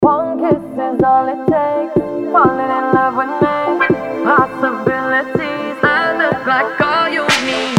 One kiss is all it takes. Falling in love with me. Possibilities. I look like all you need.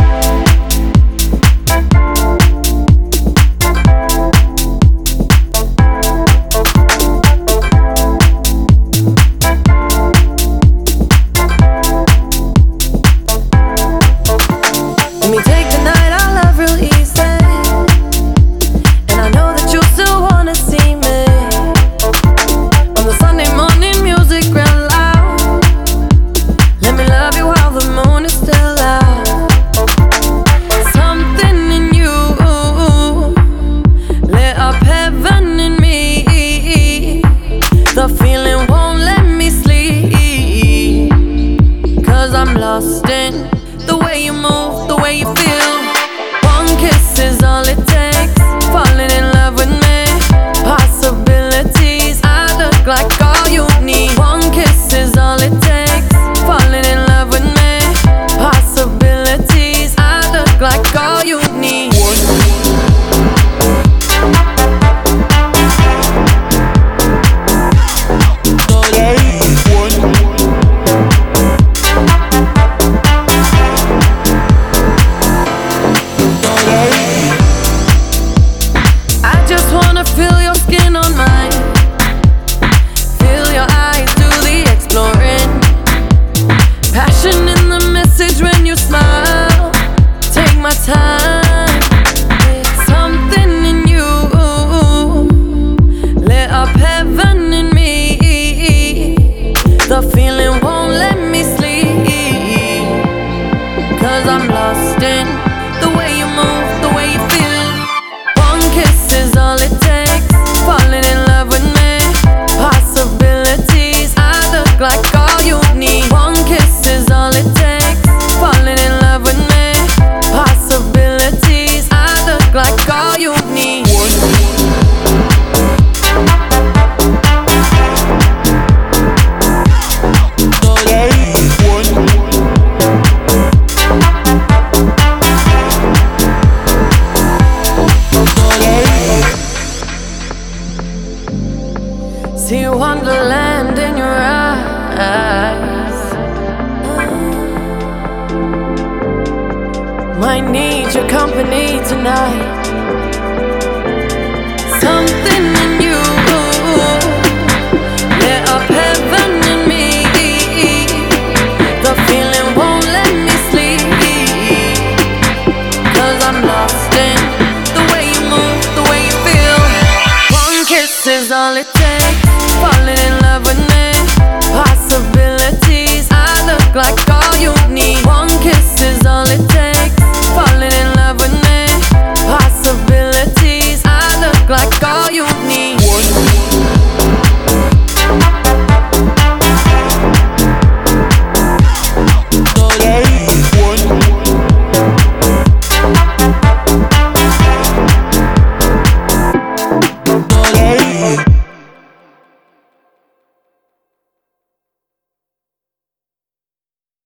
Let me take the night I love real easy. And I know that you still wanna see me. On the Sunday morning music real loud. Let me love you while the moon is still out. Something in you lit up heaven in me. The feeling won't let me sleep. 'Cause I'm lost in the way you move, the way you feel. One kiss is all it takes. Falling in love with me. Possibilities. I look like all you need. One kiss is all it takes. Falling in love with me. Possibilities. I look like all you need. I just wanna feel your skin on mine. Feel your eyes do the exploring. Passion in the message when you smile. Take my time. Something in you lit up heaven in me. The feeling won't let me sleep. 'Cause I'm lost in the way you move, the way you feel. One kiss is all it takes. Falling in love with me. Possibilities. I look like all you need. One kiss is all it takes. Falling in love with me. Possibilities. I look like all you need. See wonderland in your eyes. Might need your company tonight. Something in you lit up heaven in me. The feeling won't let me sleep. 'Cause I'm lost in the way you move, the way you feel. One kiss is all it takes. Falling in love with me. Possibilities. I look like all you need. One kiss is all it takes.